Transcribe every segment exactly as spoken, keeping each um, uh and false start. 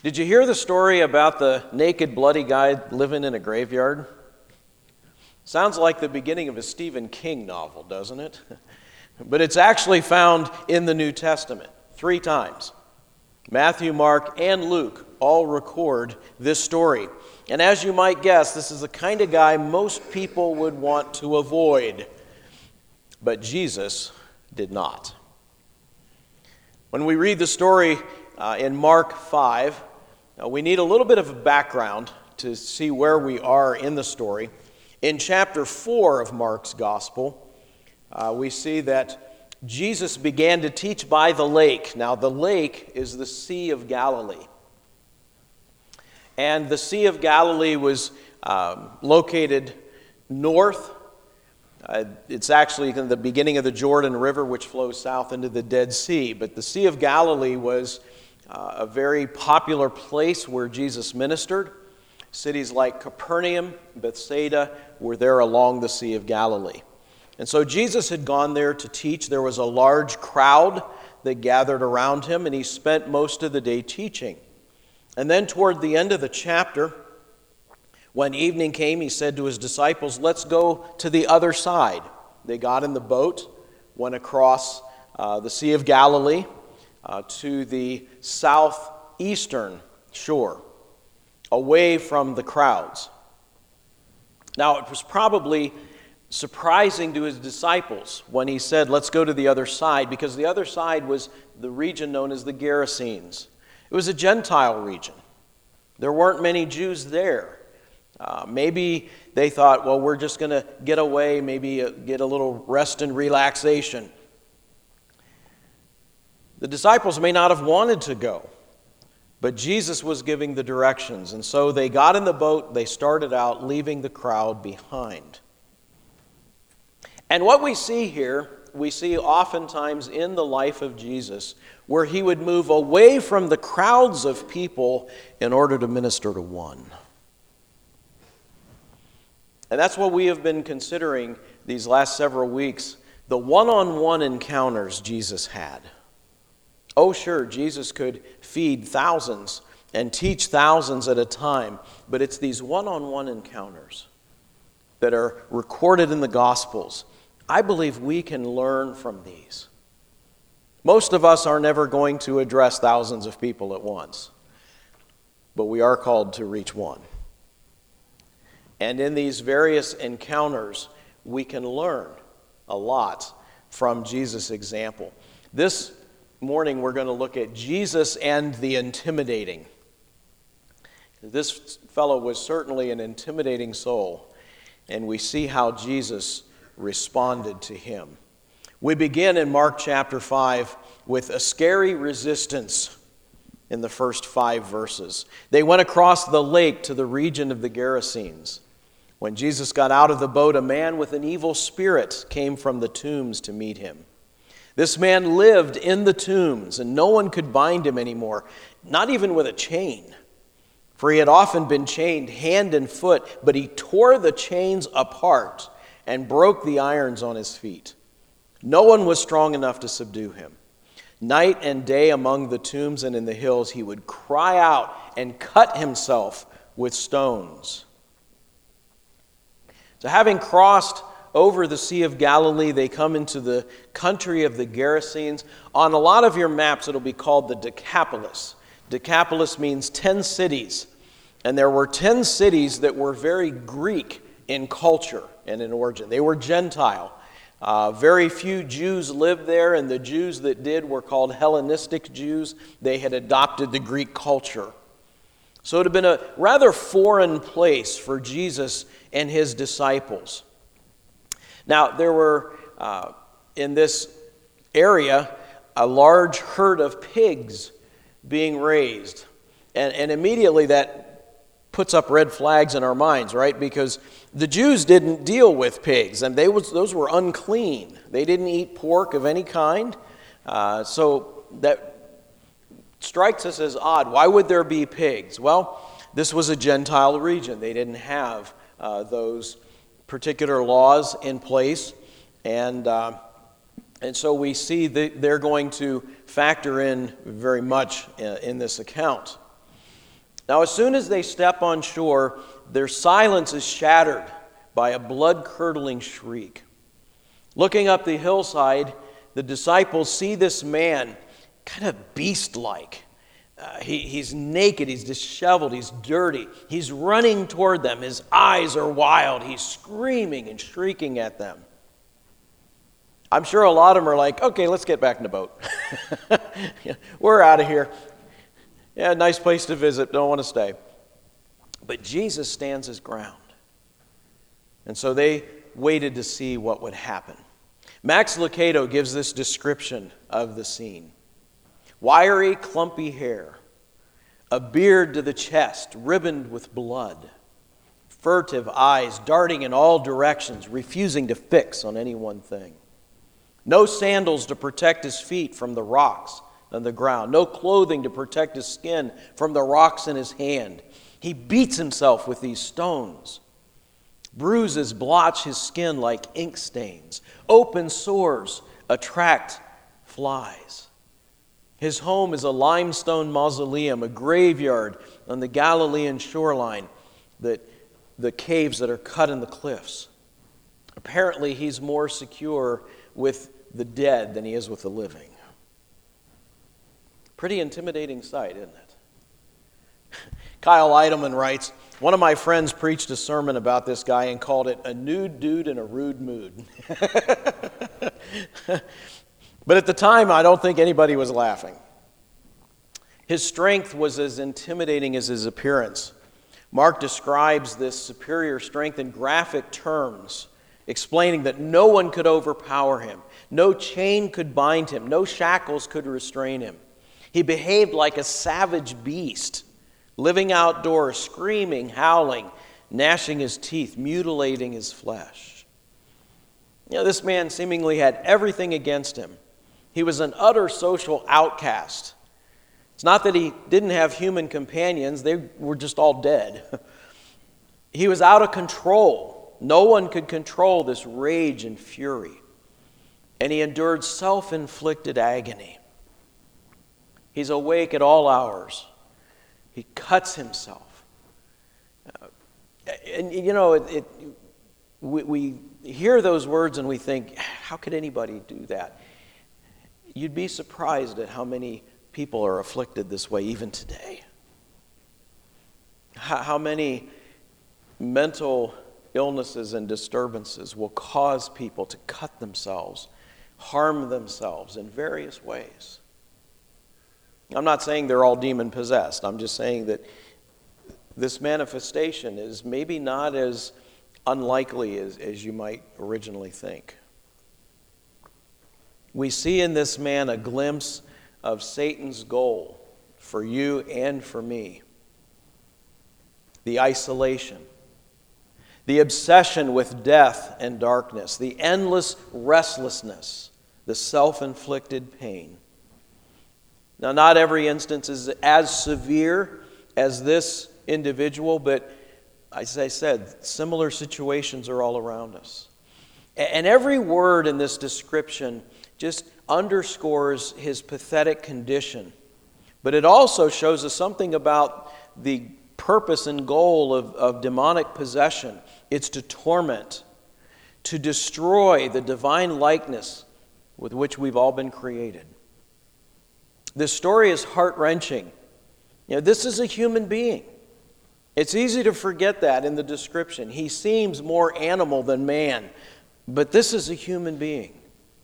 Did you hear the story about the naked, bloody guy living in a graveyard? Sounds like the beginning of a Stephen King novel, doesn't it? But it's actually found in the New Testament three times. Matthew, Mark, and Luke all record this story. And as you might guess, this is the kind of guy most people would want to avoid. But Jesus did not. When we read the story uh, in Mark five, uh, we need a little bit of a background to see where we are in the story. In chapter four of Mark's Gospel, uh, we see that Jesus began to teach by the lake. Now, the lake is the Sea of Galilee. And the Sea of Galilee was um, located north. Uh, it's actually in the beginning of the Jordan River, which flows south into the Dead Sea. But the Sea of Galilee was uh, a very popular place where Jesus ministered. Cities like Capernaum, Bethsaida were there along the Sea of Galilee. And so Jesus had gone there to teach. There was a large crowd that gathered around him, and he spent most of the day teaching. And then toward the end of the chapter, when evening came, he said to his disciples, "Let's go to the other side." They got in the boat, went across uh, the Sea of Galilee uh, to the southeastern shore, away from the crowds. Now, it was probably surprising to his disciples when he said, "Let's go to the other side," because the other side was the region known as the Gerasenes. It was a Gentile region. There weren't many Jews there. Uh, maybe they thought, well, we're just going to get away, maybe uh, get a little rest and relaxation. The disciples may not have wanted to go, but Jesus was giving the directions. And so they got in the boat, they started out, leaving the crowd behind. And what we see here, we see oftentimes in the life of Jesus, where he would move away from the crowds of people in order to minister to one. And that's what we have been considering these last several weeks, the one-on-one encounters Jesus had. Oh, sure, Jesus could feed thousands and teach thousands at a time, but it's these one-on-one encounters that are recorded in the Gospels. I believe we can learn from these. Most of us are never going to address thousands of people at once, but we are called to reach one. And in these various encounters, we can learn a lot from Jesus' example. This morning, we're going to look at Jesus and the intimidating. This fellow was certainly an intimidating soul, and we see how Jesus responded to him. We begin in Mark chapter five with a scary resistance in the first five verses. They went across the lake to the region of the Gerasenes. When Jesus got out of the boat, a man with an evil spirit came from the tombs to meet him. This man lived in the tombs, and no one could bind him anymore, not even with a chain. For he had often been chained hand and foot, but he tore the chains apart and broke the irons on his feet. No one was strong enough to subdue him. Night and day among the tombs and in the hills, he would cry out and cut himself with stones. So having crossed over the Sea of Galilee, they come into the country of the Gerasenes. On a lot of your maps, it'll be called the Decapolis. Decapolis means ten cities. And there were ten cities that were very Greek in culture and in origin. They were Gentile. Uh, very few Jews lived there, and the Jews that did were called Hellenistic Jews. They had adopted the Greek culture. So it had been a rather foreign place for Jesus and his disciples. Now, there were, uh, in this area, a large herd of pigs being raised. And, and immediately that puts up red flags in our minds, right? Because the Jews didn't deal with pigs, and they was, those were unclean. They didn't eat pork of any kind. Uh, so that strikes us as odd. Why would there be pigs? Well, this was a Gentile region. They didn't have uh, those particular laws in place, and uh, and so we see that they're going to factor in very much in, in this account. Now, as soon as they step on shore, their silence is shattered by a blood-curdling shriek. Looking up the hillside, the disciples see this man kind of beast-like. Uh, he, he's naked, he's disheveled, he's dirty. He's running toward them. His eyes are wild. He's screaming and shrieking at them. I'm sure a lot of them are like, okay, let's get back in the boat. We're out of here. Yeah, nice place to visit, don't want to stay. But Jesus stands his ground. And so they waited to see what would happen. Max Lucado gives this description of the scene. Wiry, clumpy hair, a beard to the chest, ribboned with blood, furtive eyes darting in all directions, refusing to fix on any one thing. No sandals to protect his feet from the rocks on the ground. No clothing to protect his skin from the rocks in his hand. He beats himself with these stones. Bruises blotch his skin like ink stains. Open sores attract flies. His home is a limestone mausoleum, a graveyard on the Galilean shoreline, that the caves that are cut in the cliffs. Apparently, he's more secure with the dead than he is with the living. Pretty intimidating sight, isn't it? Kyle Eidelman writes, one of my friends preached a sermon about this guy and called it a nude dude in a rude mood. But at the time, I don't think anybody was laughing. His strength was as intimidating as his appearance. Mark describes this superior strength in graphic terms, explaining that no one could overpower him. No chain could bind him. No shackles could restrain him. He behaved like a savage beast, living outdoors, screaming, howling, gnashing his teeth, mutilating his flesh. You know, this man seemingly had everything against him. He was an utter social outcast. It's not that he didn't have human companions. They were just all dead. He was out of control. No one could control this rage and fury. And he endured self-inflicted agony. He's awake at all hours. He cuts himself. Uh, and, you know, it, it, we, we hear those words and we think, how could anybody do that? You'd be surprised at how many people are afflicted this way even today. How, how many mental illnesses and disturbances will cause people to cut themselves, harm themselves in various ways. I'm not saying they're all demon-possessed. I'm just saying that this manifestation is maybe not as unlikely as, as you might originally think. We see in this man a glimpse of Satan's goal for you and for me. The isolation, the obsession with death and darkness, the endless restlessness, the self-inflicted pain. Now, not every instance is as severe as this individual, but as I said, similar situations are all around us. And every word in this description just underscores his pathetic condition. But it also shows us something about the purpose and goal of, of demonic possession. It's to torment, to destroy the divine likeness with which we've all been created. This story is heart-wrenching. You know, this is a human being. It's easy to forget that in the description. He seems more animal than man, but this is a human being.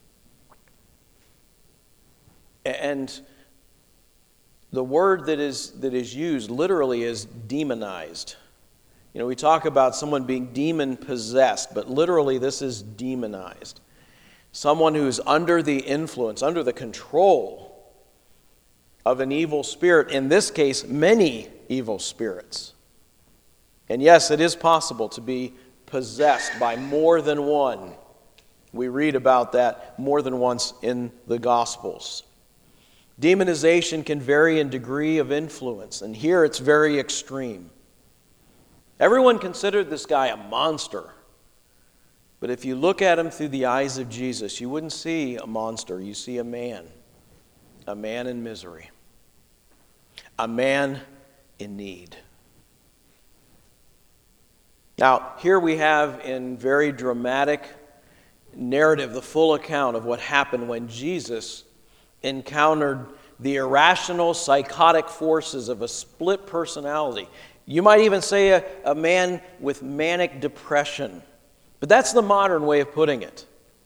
And the word that is that is used literally is demonized. You know, we talk about someone being demon-possessed, but literally this is demonized. Someone who's under the influence, under the control of an evil spirit, in this case, many evil spirits. And yes, it is possible to be possessed by more than one. We read about that more than once in the Gospels. Demonization can vary in degree of influence, and here it's very extreme. Everyone considered this guy a monster. But if you look at him through the eyes of Jesus, you wouldn't see a monster. You see a man. A man in misery. A man in need. Now, here we have in very dramatic narrative the full account of what happened when Jesus encountered the irrational, psychotic forces of a split personality. You might even say a, a man with manic depression. But that's the modern way of putting it.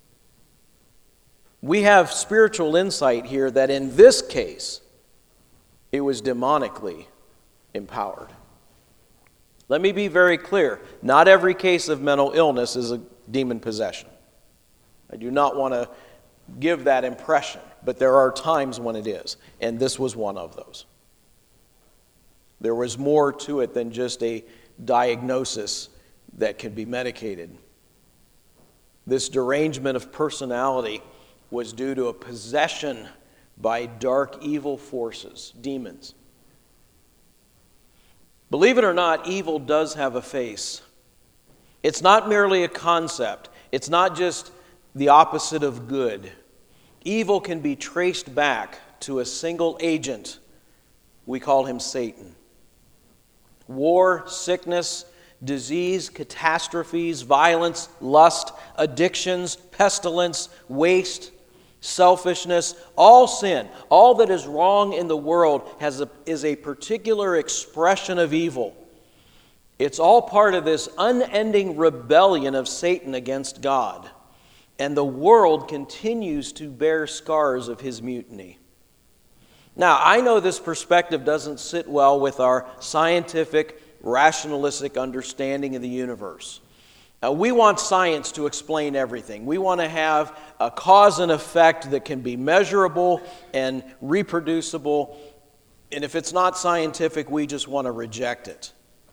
We have spiritual insight here that in this case, it was demonically empowered. Let me be very clear. Not every case of mental illness is a demon possession. I do not want to give that impression, but there are times when it is, and this was one of those. There was more to it than just a diagnosis that can be medicated. This derangement of personality was due to a possession by dark evil forces, demons. Believe it or not, evil does have a face. It's not merely a concept. It's not just the opposite of good. Evil can be traced back to a single agent. We call him Satan. War, sickness, disease, catastrophes, violence, lust, addictions, pestilence, waste, selfishness, all sin, all that is wrong in the world has a, is a particular expression of evil. It's all part of this unending rebellion of Satan against God. And the world continues to bear scars of his mutiny. Now, I know this perspective doesn't sit well with our scientific, rationalistic understanding of the universe. Uh, we want science to explain everything. We want to have a cause and effect that can be measurable and reproducible. And if it's not scientific, we just want to reject it.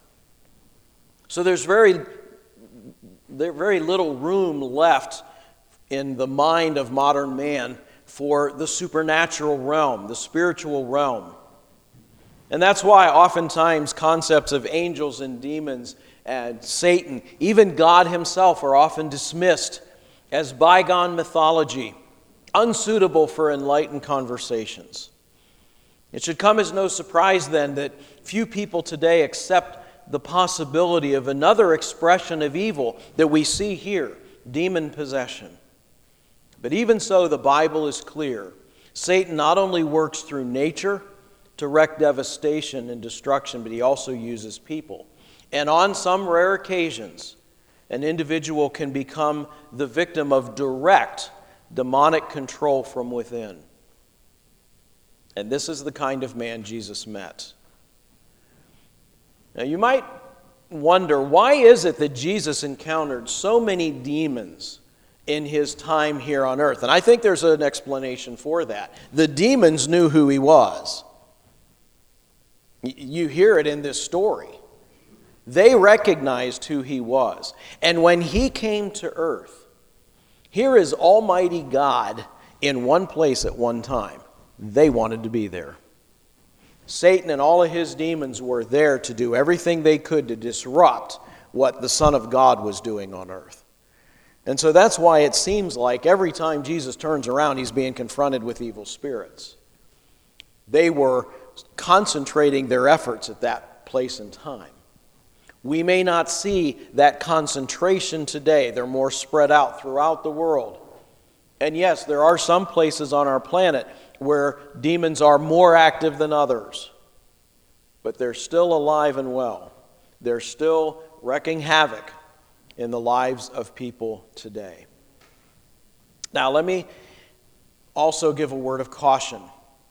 So there's very, there's very little room left in the mind of modern man for the supernatural realm, the spiritual realm. And that's why oftentimes concepts of angels and demons and Satan, even God himself, are often dismissed as bygone mythology, unsuitable for enlightened conversations. It should come as no surprise then that few people today accept the possibility of another expression of evil that we see here, demon possession. But even so, the Bible is clear. Satan not only works through nature to wreak devastation and destruction, but he also uses people. And on some rare occasions, an individual can become the victim of direct demonic control from within. And this is the kind of man Jesus met. Now you might wonder, why is it that Jesus encountered so many demons in his time here on earth? And I think there's an explanation for that. The demons knew who he was. You hear it in this story. They recognized who he was. And when he came to earth, here is Almighty God in one place at one time. They wanted to be there. Satan and all of his demons were there to do everything they could to disrupt what the Son of God was doing on earth. And so that's why it seems like every time Jesus turns around, he's being confronted with evil spirits. They were concentrating their efforts at that place and time. We may not see that concentration today. They're more spread out throughout the world. And yes, there are some places on our planet where demons are more active than others. But they're still alive and well. They're still wreaking havoc in the lives of people today. Now, let me also give a word of caution.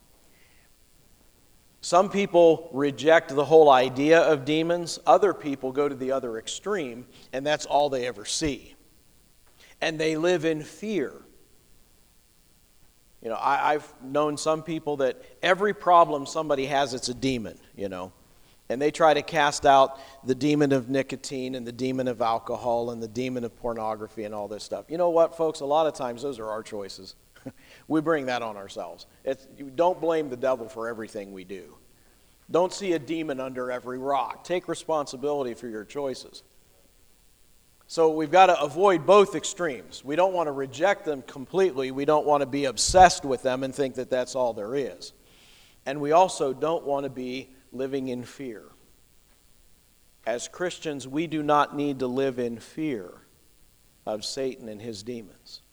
Some people reject the whole idea of demons. Other people go to the other extreme, and that's all they ever see. And they live in fear. You know, I, I've known some people that every problem somebody has, it's a demon, you know. And they try to cast out the demon of nicotine and the demon of alcohol and the demon of pornography and all this stuff. You know what, folks? A lot of times those are our choices. We bring that on ourselves. It's, you don't blame the devil for everything we do. Don't see a demon under every rock. Take responsibility for your choices. So we've got to avoid both extremes. We don't want to reject them completely. We don't want to be obsessed with them and think that that's all there is. And we also don't want to be living in fear. As Christians, we do not need to live in fear of Satan and his demons.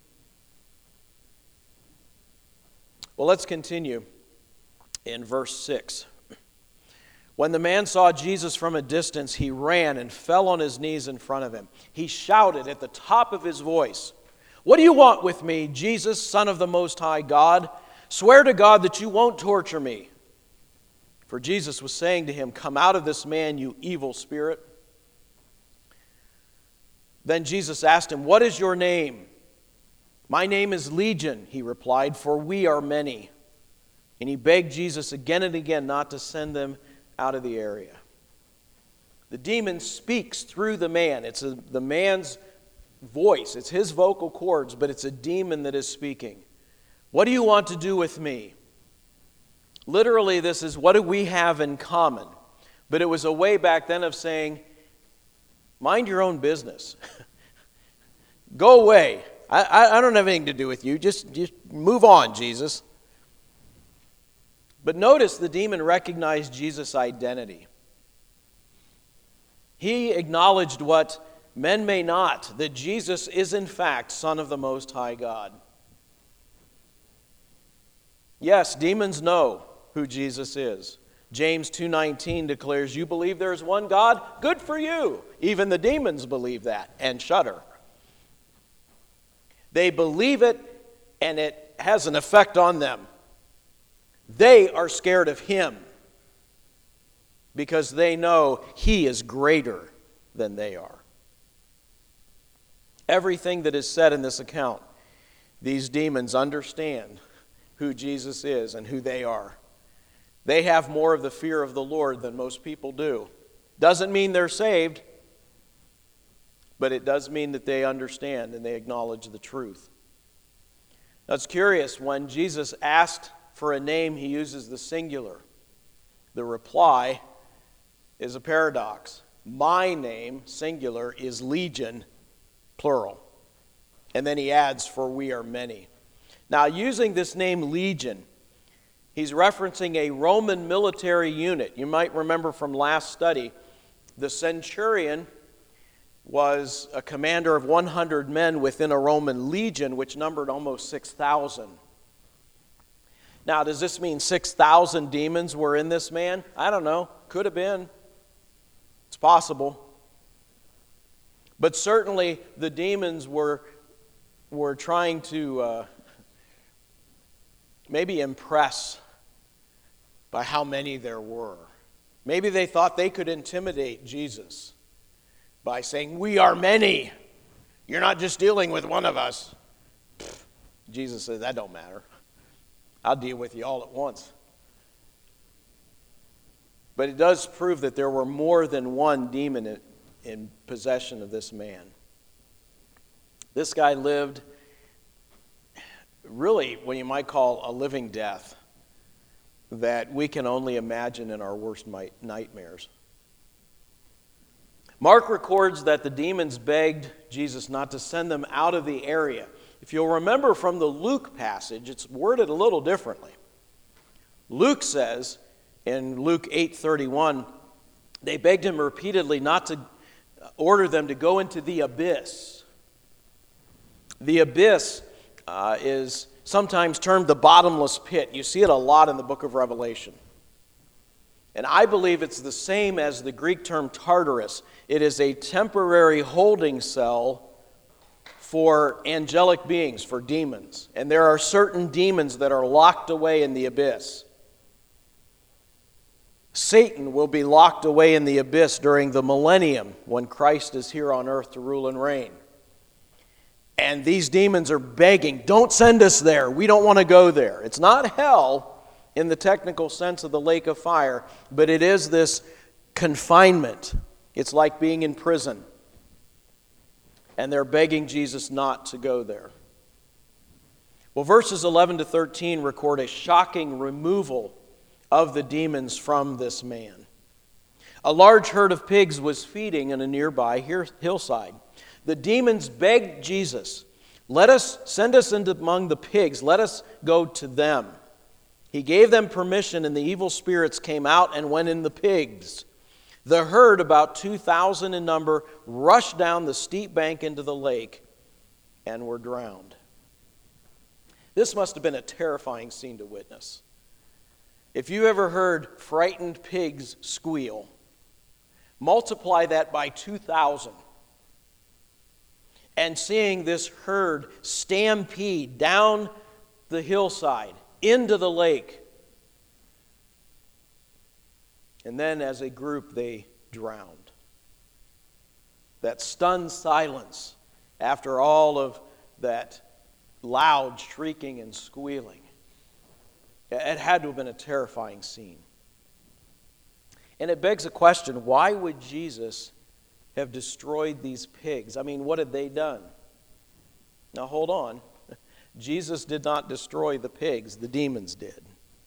Well, let's continue in verse six. When the man saw Jesus from a distance, he ran and fell on his knees in front of him. He shouted at the top of his voice, "What do you want with me, Jesus, Son of the Most High God? Swear to God that you won't torture me." For Jesus was saying to him, "Come out of this man, you evil spirit." Then Jesus asked him, "What is your name?" "My name is Legion," he replied, "for we are many." And he begged Jesus again and again not to send them out of the area. The demon speaks through the man. It's a, the man's voice. It's his vocal cords, but it's a demon that is speaking. "What do you want to do with me?" Literally, this is, what do we have in common? But it was a way back then of saying, mind your own business. Go away. I, I, I don't have anything to do with you. Just, just move on, Jesus. But notice the demon recognized Jesus' identity. He acknowledged what men may not, that Jesus is in fact Son of the Most High God. Yes, demons know who Jesus is. James two nineteen declares, "You believe there is one God? Good for you." Even the demons believe that and shudder. They believe it, and it has an effect on them. They are scared of him because they know he is greater than they are. Everything that is said in this account, these demons understand who Jesus is and who they are. They have more of the fear of the Lord than most people do. Doesn't mean they're saved, but it does mean that they understand and they acknowledge the truth. Now it's curious, when Jesus asked for a name, he uses the singular. The reply is a paradox. My name, singular, is Legion, plural. And then he adds, "for we are many." Now, using this name Legion, he's referencing a Roman military unit. You might remember from last study, the centurion was a commander of one hundred men within a Roman legion, which numbered almost six thousand. Now, does this mean six thousand demons were in this man? I don't know. Could have been. It's possible. But certainly the demons were, were trying to uh, maybe impress by how many there were. Maybe they thought they could intimidate Jesus by saying, "We are many. You're not just dealing with one of us." Pfft. Jesus said, "That don't matter. I'll deal with you all at once." But it does prove that there were more than one demon in, in possession of this man. This guy lived really what you might call a living death that we can only imagine in our worst nightmares. Mark records that the demons begged Jesus not to send them out of the area. If you'll remember from the Luke passage, it's worded a little differently. Luke says in Luke eight thirty-one, they begged him repeatedly not to order them to go into the abyss. The abyss uh, is sometimes termed the bottomless pit. You see it a lot in the book of Revelation. And I believe it's the same as the Greek term Tartarus. It is a temporary holding cell for angelic beings, for demons. And there are certain demons that are locked away in the abyss. Satan will be locked away in the abyss during the millennium when Christ is here on earth to rule and reign. And these demons are begging, "Don't send us there. We don't want to go there." It's not hell in the technical sense of the lake of fire, but it is this confinement. It's like being in prison. And they're begging Jesus not to go there. Well, verses eleven to thirteen record a shocking removal of the demons from this man. A large herd of pigs was feeding in a nearby hillside. The demons begged Jesus, "Let us send us into among the pigs. Let us go to them." He gave them permission, and the evil spirits came out and went in the pigs. The herd, about two thousand in number, rushed down the steep bank into the lake and were drowned. This must have been a terrifying scene to witness. If you ever heard frightened pigs squeal, multiply that by two thousand. And seeing this herd stampede down the hillside into the lake. And then as a group they drowned. That stunned silence after all of that loud shrieking and squealing. It had to have been a terrifying scene. And it begs a question, why would Jesus have destroyed these pigs? I mean, what had they done? Now hold on. Jesus did not destroy the pigs, the demons did.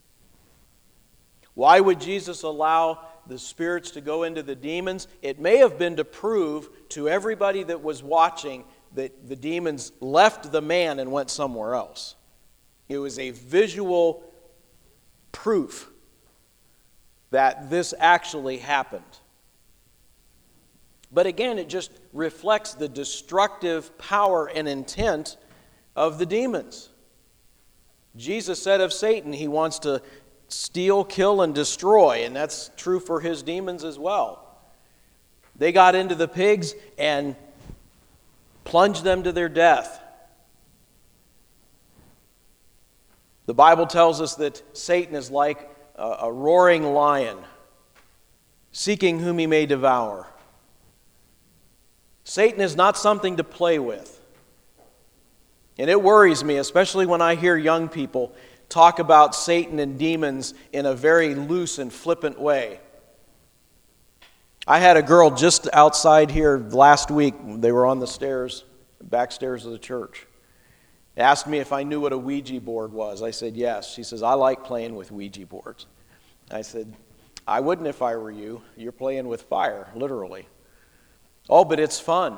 Why would Jesus allow the spirits to go into the demons? It may have been to prove to everybody that was watching that the demons left the man and went somewhere else. It was a visual proof that this actually happened. But again, it just reflects the destructive power and intent of the demons. Jesus said of Satan, he wants to steal, kill, and destroy, and that's true for his demons as well. They got into the pigs and plunged them to their death. The Bible tells us that Satan is like a, a roaring lion, seeking whom he may devour. Satan is not something to play with. And it worries me, especially when I hear young people talk about Satan and demons in a very loose and flippant way. I had a girl just outside here last week. They were on the stairs, back stairs of the church. Asked me if I knew what a Ouija board was. I said yes. She says, I like playing with Ouija boards. I said, I wouldn't if I were you. You're playing with fire, literally. Oh, but it's fun.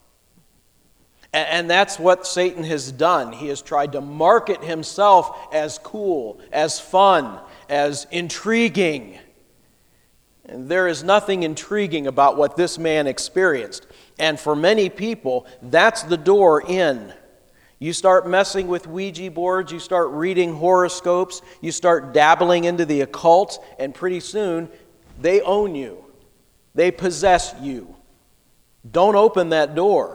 And that's what Satan has done. He has tried to market himself as cool, as fun, as intriguing. And there is nothing intriguing about what this man experienced. And for many people, that's the door in. You start messing with Ouija boards, you start reading horoscopes, you start dabbling into the occult, and pretty soon, they own you. They possess you. Don't open that door.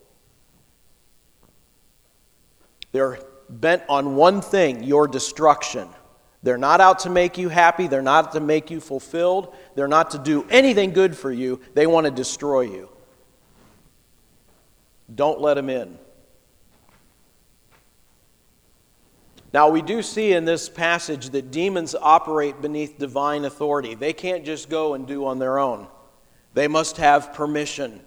They're bent on one thing, your destruction. They're not out to make you happy. They're not to make you fulfilled. They're not to do anything good for you. They want to destroy you. Don't let them in. Now, we do see in this passage that demons operate beneath divine authority. They can't just go and do on their own. They must have permission.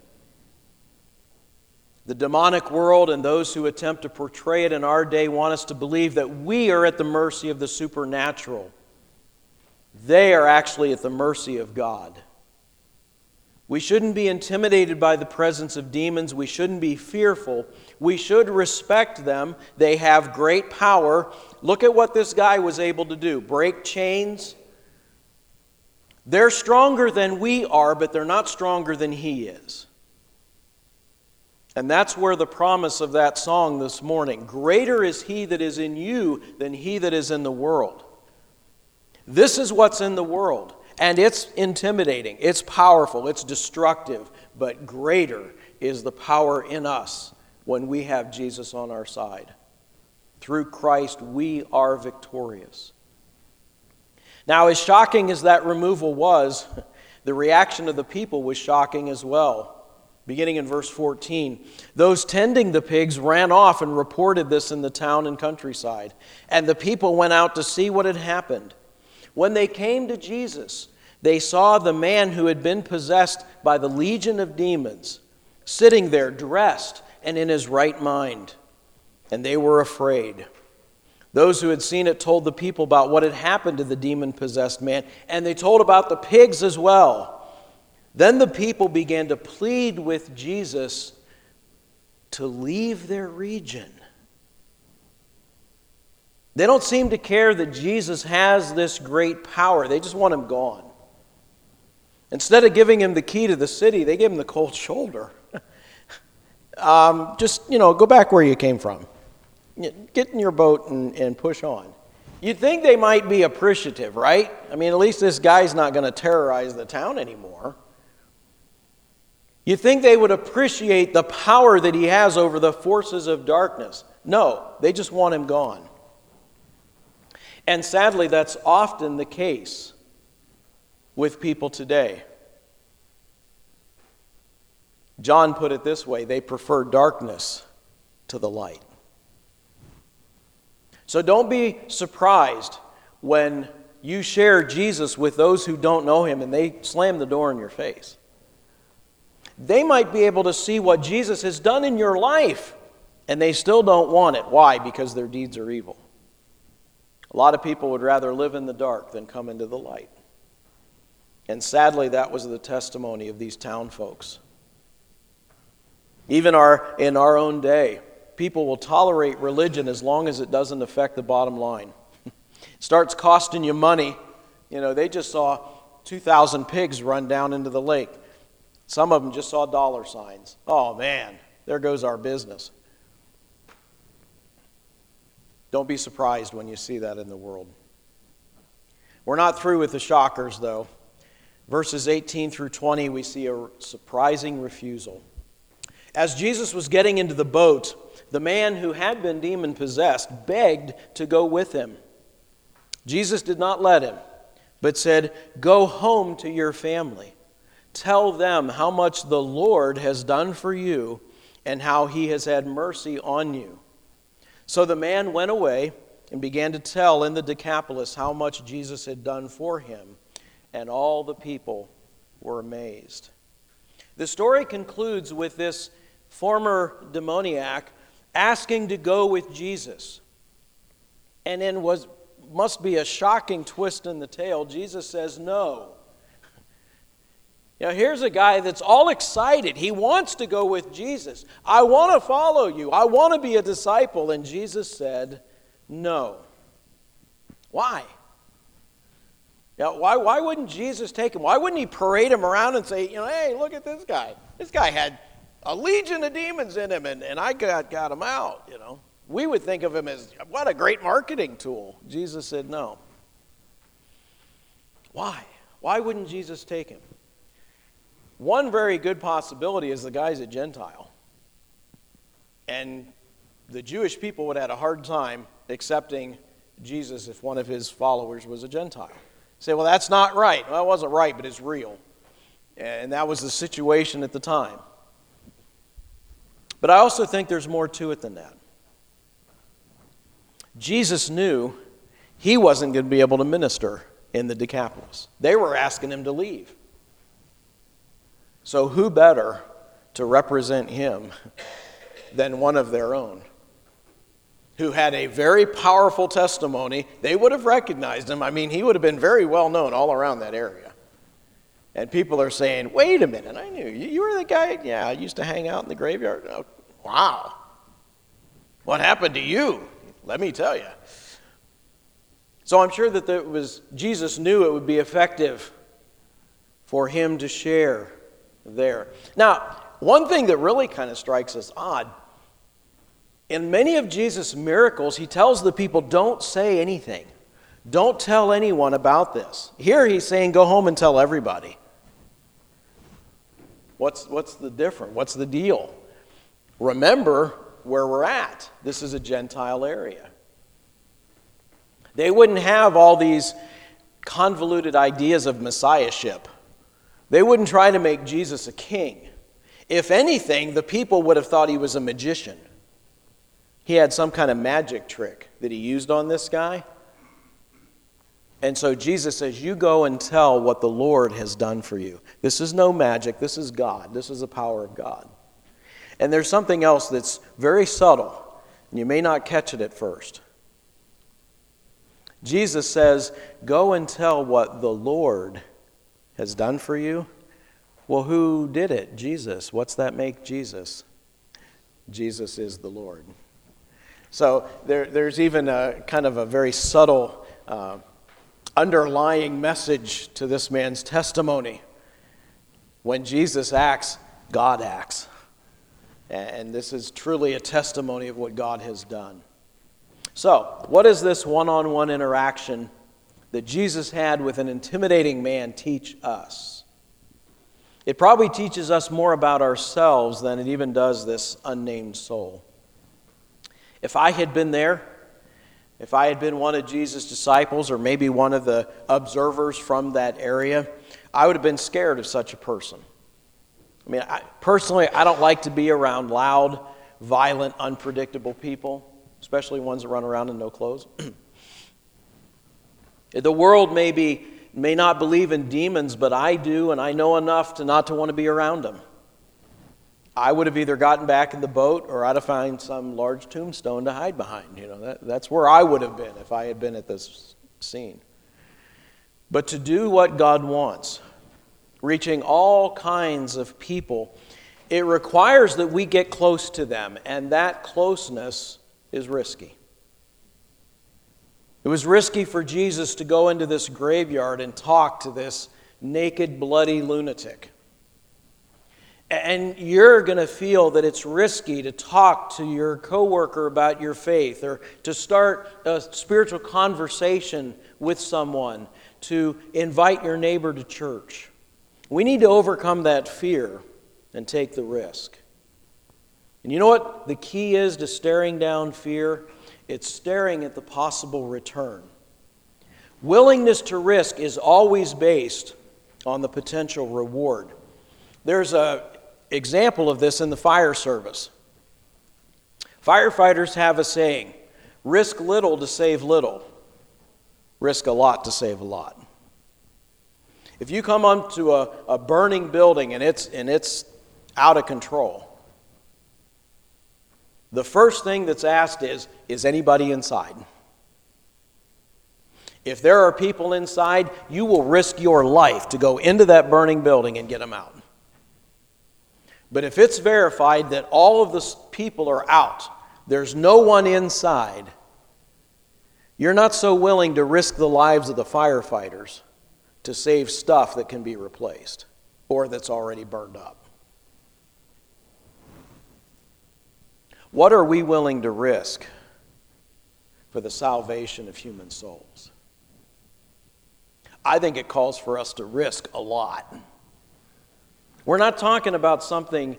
The demonic world and those who attempt to portray it in our day want us to believe that we are at the mercy of the supernatural. They are actually at the mercy of God. We shouldn't be intimidated by the presence of demons. We shouldn't be fearful. We should respect them. They have great power. Look at what this guy was able to do. Break chains. They're stronger than we are, but they're not stronger than he is. And that's where the promise of that song this morning, greater is he that is in you than he that is in the world. This is what's in the world, and it's intimidating, it's powerful, it's destructive, but greater is the power in us when we have Jesus on our side. Through Christ, we are victorious. Now, as shocking as that removal was, the reaction of the people was shocking as well. Beginning in verse fourteen, those tending the pigs ran off and reported this in the town and countryside. And the people went out to see what had happened. When they came to Jesus, they saw the man who had been possessed by the legion of demons, sitting there dressed and in his right mind. And they were afraid. Those who had seen it told the people about what had happened to the demon-possessed man, and they told about the pigs as well. Then the people began to plead with Jesus to leave their region. They don't seem to care that Jesus has this great power. They just want him gone. Instead of giving him the key to the city, they give him the cold shoulder. um, just, you know, go back where you came from. Get in your boat and, and push on. You'd think they might be appreciative, right? I mean, at least this guy's not going to terrorize the town anymore. You'd think they would appreciate the power that he has over the forces of darkness. No, they just want him gone. And sadly, that's often the case with people today. John put it this way: they prefer darkness to the light. So don't be surprised when you share Jesus with those who don't know him and they slam the door in your face. They might be able to see what Jesus has done in your life, and they still don't want it. Why? Because their deeds are evil. A lot of people would rather live in the dark than come into the light. And sadly, that was the testimony of these town folks. Even our, in our own day, people will tolerate religion as long as it doesn't affect the bottom line. It starts costing you money. You know, they just saw two thousand pigs run down into the lake. Some of them just saw dollar signs. Oh man, there goes our business. Don't be surprised when you see that in the world. We're not through with the shockers, though. Verses eighteen through twenty, we see a surprising refusal. As Jesus was getting into the boat, the man who had been demon-possessed begged to go with him. Jesus did not let him, but said, "Go home to your family. Tell them how much the Lord has done for you and how he has had mercy on you." So the man went away and began to tell in the Decapolis how much Jesus had done for him, and all the people were amazed. The story concludes with this former demoniac asking to go with Jesus. And then was must be a shocking twist in the tale. Jesus says no. Now here's a guy that's all excited. He wants to go with Jesus. I want to follow you. I want to be a disciple. And Jesus said no. Why? Now, why, why wouldn't Jesus take him? Why wouldn't he parade him around and say, you know, hey, look at this guy. This guy had a legion of demons in him, and, and I got, got him out, you know. We would think of him as, what a great marketing tool. Jesus said no. Why? Why wouldn't Jesus take him? One very good possibility is the guy's a Gentile. And the Jewish people would have had a hard time accepting Jesus if one of his followers was a Gentile. Say, well, that's not right. Well, it wasn't right, but it's real. And that was the situation at the time. But I also think there's more to it than that. Jesus knew he wasn't going to be able to minister in the Decapolis. They were asking him to leave. So who better to represent him than one of their own, who had a very powerful testimony? They would have recognized him. I mean, he would have been very well known all around that area. And people are saying, wait a minute, I knew you. You were the guy, yeah, I used to hang out in the graveyard. Oh, wow. What happened to you? Let me tell you. So I'm sure that there was, Jesus knew it would be effective for him to share there. Now, one thing that really kind of strikes us odd, in many of Jesus' miracles, he tells the people, don't say anything. Don't tell anyone about this. Here he's saying, go home and tell everybody. What's, what's the difference? What's the deal? Remember where we're at. This is a Gentile area. They wouldn't have all these convoluted ideas of messiahship. They wouldn't try to make Jesus a king. If anything, the people would have thought he was a magician. He had some kind of magic trick that he used on this guy. And so Jesus says, you go and tell what the Lord has done for you. This is no magic. This is God. This is the power of God. And there's something else that's very subtle. And you may not catch it at first. Jesus says, go and tell what the Lord has done for you. Well, who did it? Jesus. What's that make Jesus? Jesus is the Lord. So there, there's even a kind of a very subtle uh, underlying message to this man's testimony. When Jesus acts, God acts. And this is truly a testimony of what God has done. So, what does this one-on-one interaction that Jesus had with an intimidating man teach us? It probably teaches us more about ourselves than it even does this unnamed soul. If I had been there, if I had been one of Jesus' disciples or maybe one of the observers from that area, I would have been scared of such a person. I mean, I, personally, I don't like to be around loud, violent, unpredictable people, especially ones that run around in no clothes. The world may be, may not believe in demons, but I do, and I know enough to not to want to be around them. I would have either gotten back in the boat or I'd have found some large tombstone to hide behind. You know, that, that's where I would have been if I had been at this scene. But to do what God wants, reaching all kinds of people, it requires that we get close to them, and that closeness is risky. It was risky for Jesus to go into this graveyard and talk to this naked, bloody lunatic. And you're going to feel that it's risky to talk to your coworker about your faith or to start a spiritual conversation with someone, to invite your neighbor to church. We need to overcome that fear and take the risk. And you know what the key is to staring down fear? It's staring at the possible return. Willingness to risk is always based on the potential reward. There's an example of this in the fire service. Firefighters have a saying, risk little to save little, risk a lot to save a lot. If you come onto a, a burning building and it's, and it's out of control, the first thing that's asked is, is anybody inside? If there are people inside, you will risk your life to go into that burning building and get them out. But if it's verified that all of the people are out, there's no one inside, you're not so willing to risk the lives of the firefighters to save stuff that can be replaced or that's already burned up. What are we willing to risk for the salvation of human souls? I think it calls for us to risk a lot. We're not talking about something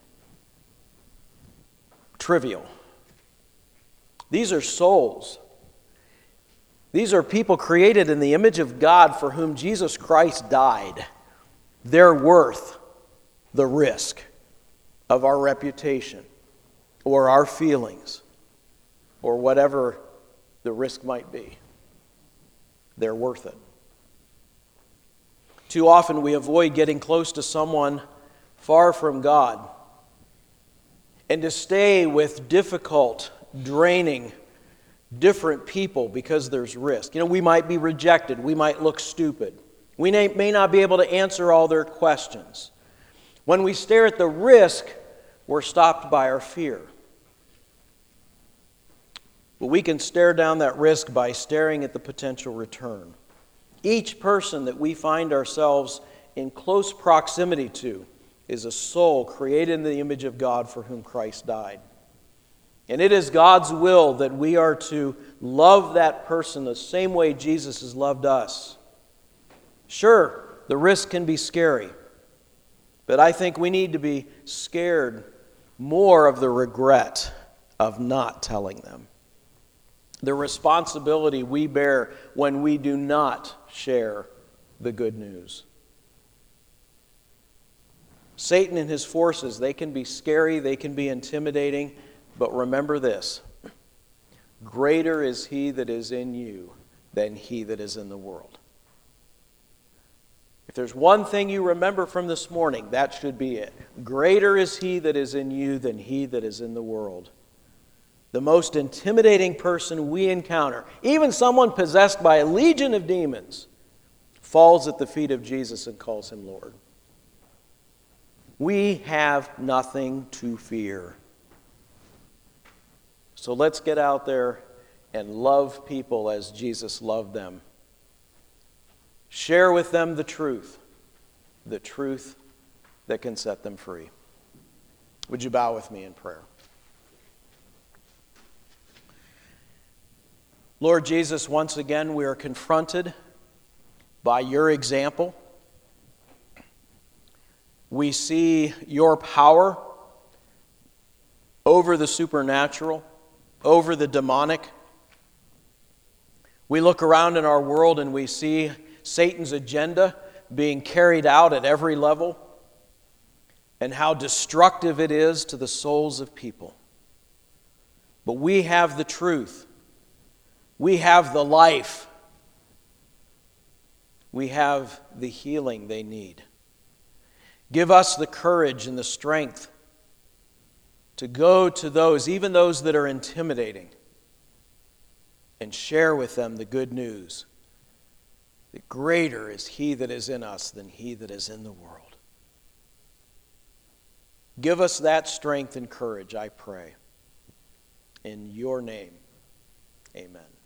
trivial. These are souls. These are people created in the image of God for whom Jesus Christ died. They're worth the risk of our reputation or our feelings or whatever the risk might be. They're worth it. Too often we avoid getting close to someone far from God and to stay with difficult, draining, different people because there's risk. You know, we might be rejected. We might look stupid. We may, may not be able to answer all their questions. When we stare at the risk, we're stopped by our fear. But we can stare down that risk by staring at the potential return. Each person that we find ourselves in close proximity to is a soul created in the image of God for whom Christ died. And it is God's will that we are to love that person the same way Jesus has loved us. Sure, the risk can be scary, but I think we need to be scared more of the regret of not telling them. The responsibility we bear when we do not share the good news. Satan and his forces, they can be scary, they can be intimidating, but remember this: greater is he that is in you than he that is in the world. If there's one thing you remember from this morning, that should be it. Greater is he that is in you than he that is in the world. The most intimidating person we encounter, even someone possessed by a legion of demons, falls at the feet of Jesus and calls him Lord. We have nothing to fear. So let's get out there and love people as Jesus loved them. Share with them the truth, the truth that can set them free. Would you bow with me in prayer? Lord Jesus, once again we are confronted by your example. We see your power over the supernatural, over the demonic. We look around in our world and we see Satan's agenda being carried out at every level, and how destructive it is to the souls of people. But we have the truth. We have the life. We have the healing they need. Give us the courage and the strength to go to those, even those that are intimidating, and share with them the good news that greater is He that is in us than he that is in the world. Give us that strength and courage, I pray. In your name, amen.